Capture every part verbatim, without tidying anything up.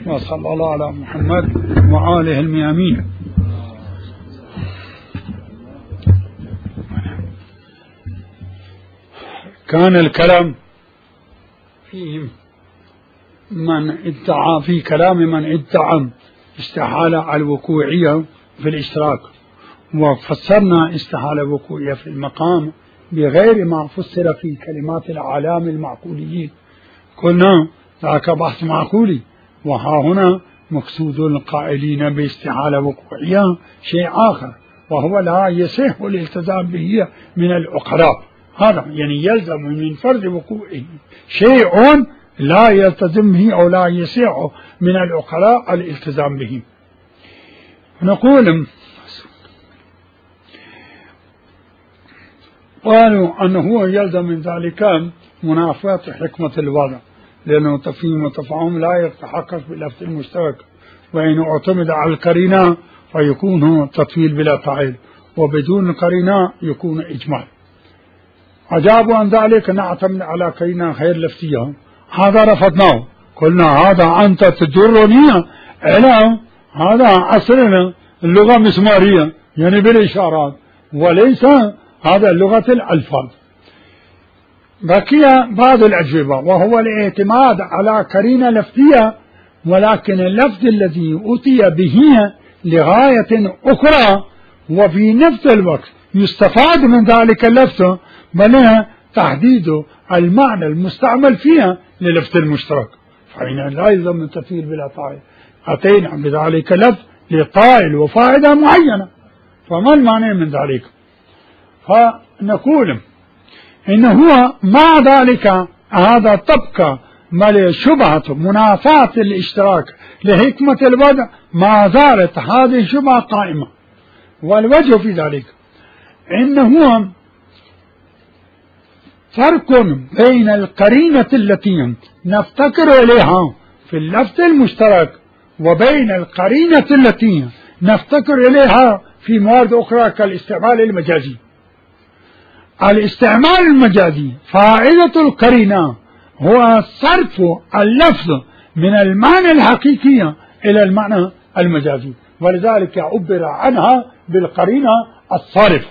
وصلى الله على محمد وآله الميامين. كان الكلام فيهم من ادعى في كلام من ادعى استحالة على الوقوعية في الاشتراك، وفسرنا استحالة الوقوعية في المقام بغير ما فسر في كلمات الأعلام المعقوليين. قلنا ذاك بحث معقولي، وها هنا مقصود القائلين باستحالة وقوعية شيء آخر، وهو لا يصح الالتزام به من العقلاء. هذا يعني يلزم من فرض وقوعه شيء لا يلتزم به أو لا يصح من العقلاء الالتزام به. نقول قالوا أنه يلزم من ذلك منافاة حكمة الوضع، لأنه تفهيم وتفاهم لا يتحقق باللفظ المشترك، وإن اعتمد على القرينة فيكون تطويل بلا فاعل، وبدون قرينة يكون إجمال. أجابوا عن ذلك نعتمد على قرينة غير لفظية، هذا رفضناه، قلنا هذا أنت تجرني إلى هذا عصرنا اللغة مسمارية يعني بالإشارات، وليس هذا لغة الألفاظ. بقي بعض الأجوبة، وهو الاعتماد على قرينة لفظية، ولكن اللفظ الذي أتي به لغاية أخرى، وفي نفس الوقت يستفاد من ذلك اللفظ، بل تحديد المعنى المستعمل فيها للفظ المشترك، فإن لا يلزم من تفعيل بلا فاعل. أتينا بذلك لفظ لطائل وفائدة معينة، فما المعنى من ذلك؟ فنقول إن هو مع ذلك هذا تبقى بل شبهة منافاة الاشتراك لحكمة الوضع ما زالت هذه الشبهة قائمة. والوجه في ذلك إنه فرق بين القرينة التي نفتكر إليها في اللفظ المشترك وبين القرينة التي نفتكر إليها في موارد أخرى كالاستعمال المجازي. الاستعمال المجازي فائدة القرينة هو صرف اللفظ من المعنى الحقيقي إلى المعنى المجازي، ولذلك عبر عنها بالقرينة الصارفة،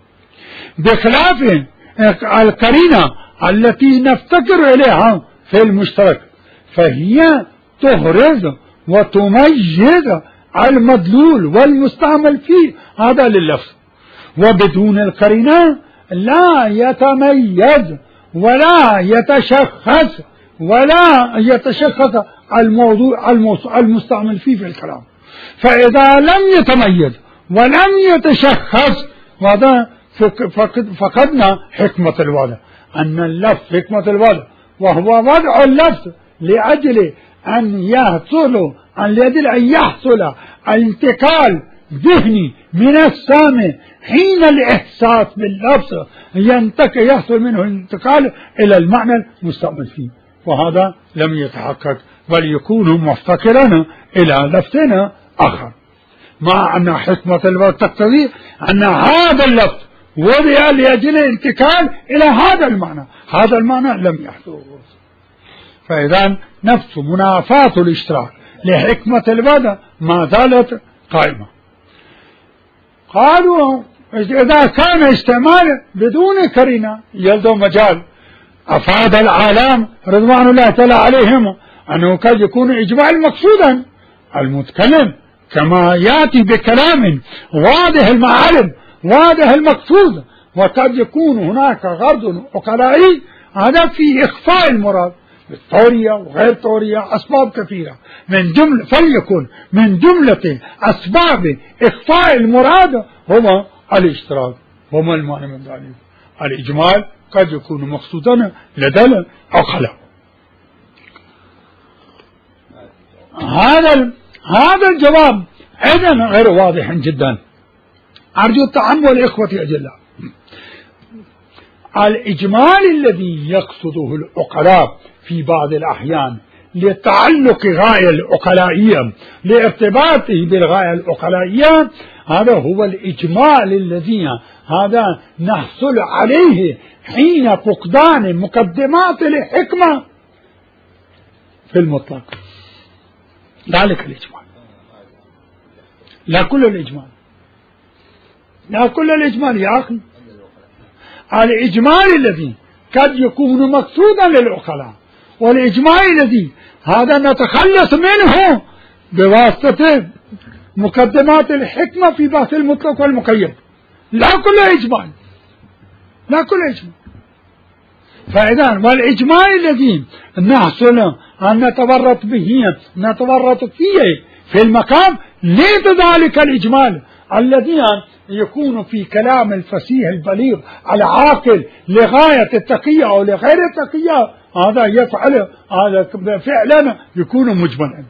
بخلاف القرينة التي نفتكر إليها في المشترك، فهي تهرز وتميز المدلول والمستعمل فيه هذا لللفظ، وبدون القرينة لا يتميز ولا يتشخص ولا يتشخص الموضوع المستعمل فيه في الكلام. فإذا لم يتميز ولم يتشخص هذا فقدنا حكمة الوضع، أن اللفظ حكمة الوضع وهو وضع اللفظ لأجل أن يحصل أن لأجل أن يحصل الانتقال ذهني من السامع حين الإحساس باللفظ ينتقل يحصل منه الانتقال إلى المعنى المستعمل فيه، وهذا لم يتحقق، بل يكون مفتقرا إلى لفظنا آخر، مع أن حكمة الوضع تقتضي أن هذا اللفظ وضع لأجل الانتقال إلى هذا المعنى، هذا المعنى لم يحصل. فإذا نفس منافاة الاشتراك لحكمة الوضع ما زالت قائمة. قالوا إذا كان استعمال بدون قرينة يلزم مجال، أفاد العالم رضوان الله تعالى عليهم أنه قد يكون إجمال مقصودا المتكلم كما يأتي بكلام واضح المعالم واضح المقصود، وقد يكون هناك غرض عقلائي هذا في إخفاء المراد بالطورية وغير طورية، أسباب كثيرة من جملة فليكن من جملة أسباب إخفاء المراد هو الاشتراك. وما المعنى من ذلك؟ الإجمال قد يكون مقصودا لدى العقلاء. هذا هذا الجواب أيضا غير واضح جدا، أرجو التأمل إخوتي أجلاء. الإجمال الذي يقصده العقلاء في بعض الأحيان لتعلق غاية العقلائية لارتباطه بالغاية العقلائية، هذا هو الإجمال الذي هذا نحصل عليه حين فقدان مقدمات الحكمة في المطلق. ذلك الإجمال، لا كل الإجمال، لا كل الإجمال يا أخي. الإجمال الذي قد يكون مقصودا للعقلاء، والإجمال الذي هذا نتخلص منه بواسطة مقدمات الحكمة في بحث المطلق والمقيد، لا كل إجمال، لا كل إجمال. فإذا والإجمال الذي نحصل أن نتورط به نتورط فيه في المقام ليس ذلك الإجمال الذي يكون في كلام الفصيح البليغ العاقل لغاية التقية أو لغير التقية، هذا يفعل هذا فعلا يكون مجملا.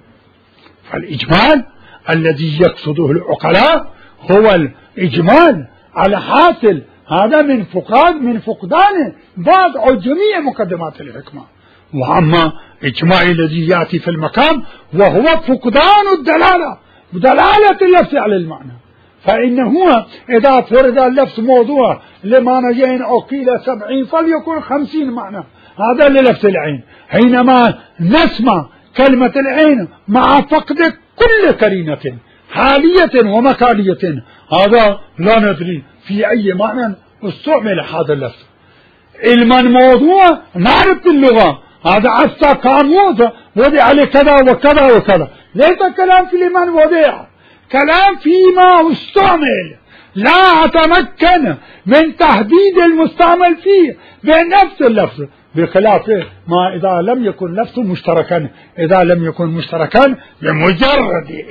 فالإجمال الذي يقصده العقلاء هو الإجمال على حاصل هذا من فقدان من فقدان بعض أو جميع مقدمات الحكمة. وأما إجماع الذي يأتي في المقام وهو فقدان الدلالة، دلالة اللفظ على المعنى، فإنه إذا فرض اللفظ موضوع لمعنيين أو قيل سبعين فليكن خمسين معنى، هذا للفظ العين. حينما نسمع كلمة العين مع فقد كل قرينة حالية ومكانية، هذا لا ندري في أي معنى استعمل هذا اللفظ. علما موضوع نعرف اللغة، هذا أفتى قاموس وضع لكذا وكذا وكذا، ليس كلام في لمن وضع، كلام فيما استعمل، لا أتمكن من تحديد المستعمل فيه بنفس اللفظ، بخلاف ما إذا لم يكن لفظه مشتركا. إذا لم يكن مشتركا بمجرد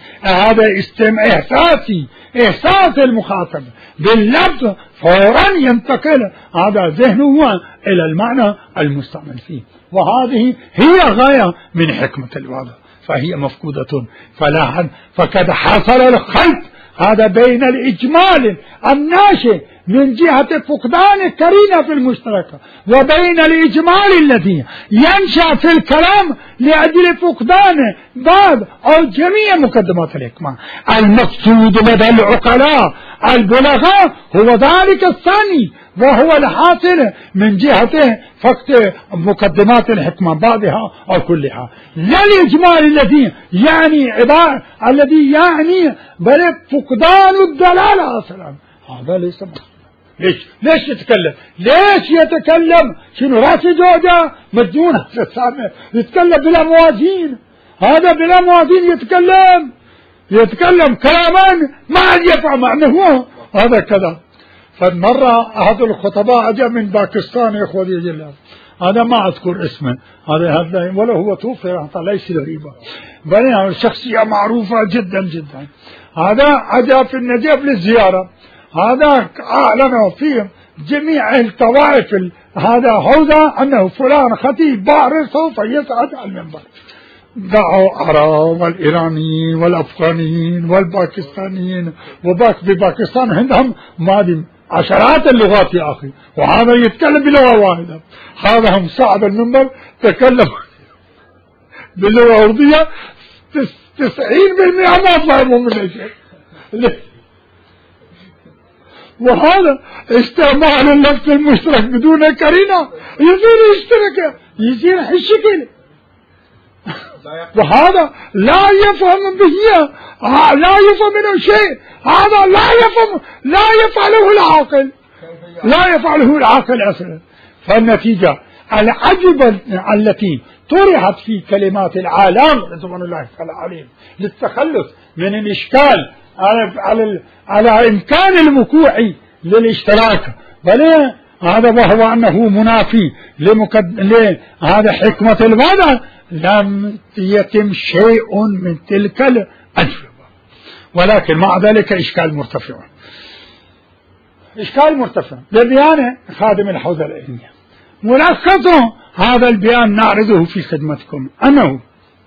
هذا استمع إحساسي، إحساس المخاطب باللفظ فورا ينتقل هذا ذهنه إلى المعنى المستعمل فيه، وهذه هي غاية من حكمة الوضع، فهي مفقودة. فلا فقد حصل الخلط هذا بين الإجمال الناشئ من جهة فقدان القرينة في المشتركة، وبين الإجمال الذي ينشأ في الكلام لأجل فقدان بعض أو جميع مقدمات الحكمة. المقصود لدى العقلاء البلغاء هو ذلك الثاني، وهو الحاصل من جهة فقد مقدمات الحكمة بعضها أو كلها، لا الإجمال الذي يعني عبارة الذي يعني بل فقدان الدلالة أصلا، هذا ليس مقصود. ليش ليش يتكلم؟ ليش يتكلم؟ شنو راس جوجة مجنون يتكلم بلا موازين؟ هذا بلا موازين يتكلم يتكلم كلاما ما يفهم معناه، هذا كذا. فمرة أحد الخطباء أجا من باكستان يا إخوتي جل، هذا ما أذكر اسمه، هذا هذا ولا هو توفي رحمة الله ليس غريبة، بل شخصية معروفة جدا جدا. هذا أجا في النجف للزيارة، هذا أعلن فيه جميع الطوائف هذا هوذا أنه فلان خطيب بارز سوف يصعد على المنبر. دعوا العرب والإيرانيين والأفغانيين والباكستانيين، وباك بباكستان عندهم مادي عشرات اللغات يا أخي، وهذا يتكلم بلغة واحدة. هذا هم صعد المنبر تكلم باللغة الأردية، تسعين بالمئة ما فهموا من شيء. وهذا استعمال اللفظ المشترك بدون قرينة يصير يشترك يصير الشكل، وهذا لا يفهم به، لا يفهم منه شيء، هذا لا يفهم لا يفعله العاقل، لا يفعله العاقل أصلا. فالنتيجة العجب التي طرحت في كلمات العالم رضوان الله تعالى عليهم للتخلص من الإشكال على على على إمكان الوقوع للاشتراك، بل هذا وهو أنه منافي لمكد... لهذا حكمة الوضع، لم يتم شيء من تلك الأجوبة، ولكن مع ذلك إشكال مرتفع، إشكال مرتفع ببيان خادم الحوزة العلمية. ملخصه هذا البيان نعرضه في خدمتكم، أنه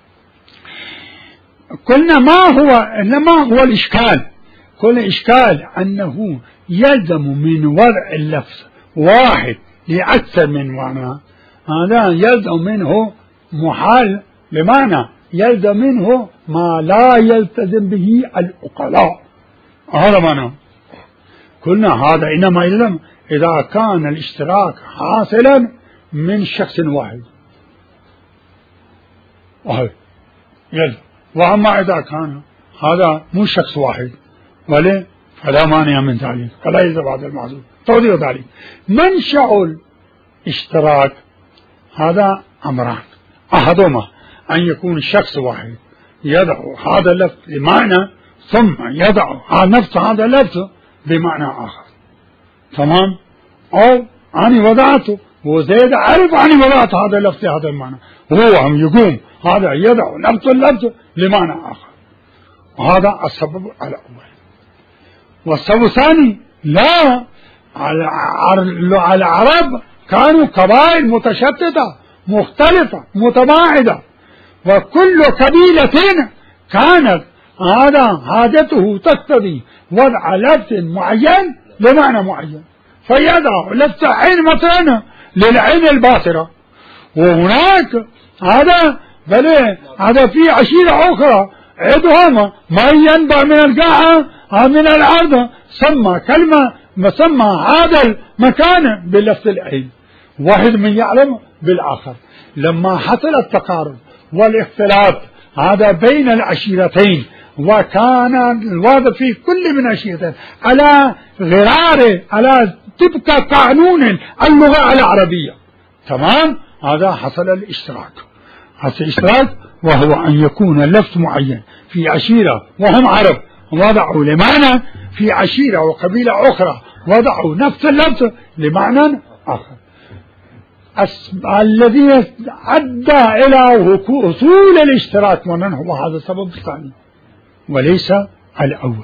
قلنا ما هو إنما هو الإشكال، كل إشكال أنه يلزم من وضع اللفظ واحد لأكثر من معنى، هذا يلزم منه محال، بمعنى يلزم منه ما لا يلتزم به العقلاء، هذا معنى. قلنا هذا إنما يلزم إذا كان الاشتراك حاصلا من شخص واحد، يلزم وأما إذا كان هذا مو شخص واحد ولا فلا مانع من ذلك، فلا يلزم هذا المعذور. توضيح ذلك: منشأ الاشتراك هذا أمران: أحدهما أن يكون شخص واحد يضع هذا اللفظ بمعنى ثم يضع نفس هذا اللفظ بمعنى آخر، تمام؟ أو أنا وضعته وزيد عرف أني وضعت هذا اللفظ هذا المعنى، هو هم يقوم هذا يضع نفس اللفظ لمعنى آخر، وهذا السبب الأول. والسبب الثاني: لا، العرب كانوا قبائل متشتتة مختلفة متباعدة، وكل قبيلة كانت هذا حاجته تقتضي وضع لفظ معين لمعنى معين، فيضع لفظ عين مثلا للعين الباصرة، وهناك هذا بل هذا في عشيرة أخرى عندهم ما ينبع من القاعة من الأرض، سمى كلمة مسمى هذا المكان بلفظ العين، واحد من يعلم بالآخر. لما حصل التقارب والاختلاف هذا بين العشيرتين، وكان الوضع في كل من عشيرتين على غرار على تبقى قانون اللغة العربية، تمام؟ هذا حصل الاشتراك. حصل الاشتراك وهو أن يكون اللفظ معين في عشيرة وهم عرب وضعوا لمعنى، في عشيرة وقبيلة أخرى وضعوا نفس اللفظ لمعنى آخر. الذي أدى إلى حصول الاشتراك ومن هو هذا السبب الثاني وليس الأول.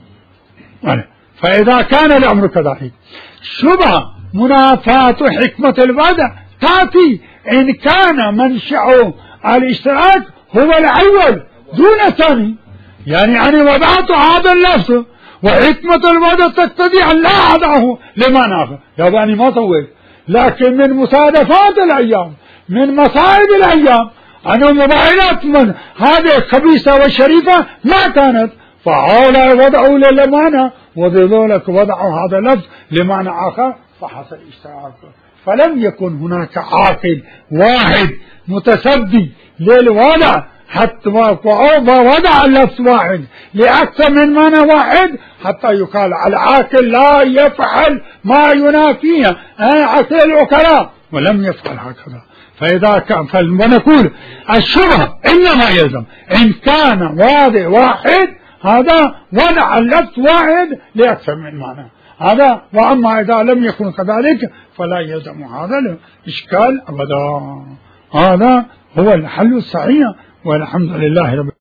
فإذا كان الأمر كذلك شبه منافاة حكمة الوضع تأتي إن كان منشأ الاشتراك هو الأول دون الثاني، يعني أنا وضعت هذا اللفظ وحكمة الوضع تقتضي أن لا أضعه لمعنى آخر، يعني ما سويت، لكن من مصادفات الأيام من مصائب الأيام أنا مباينات من هذه الخبيثة والشريفة ما كانت، فهؤلاء وضعوا للمعنى وذلك وضعوا هذا اللفظ لمعنى آخر فحصل اشتراك. فلم يكن هناك عاقل واحد متسدي للوضع حتى وضع اللفظ واحد لأكثر من معنى واحد حتى يقال العاقل لا يفعل ما ينافيه عقل العقلاء، ولم يفعل هكذا. فإذا كان فنقول الشبهة إنما يلزم إن كان واضع واحد هذا وضع اللفظ واحد لأكثر من معنى هذا، وأما إذا لم يكن كذلك فلا يلزم هذا الإشكال أبدا. هذا هو الحل الصحيح، والحمد لله رب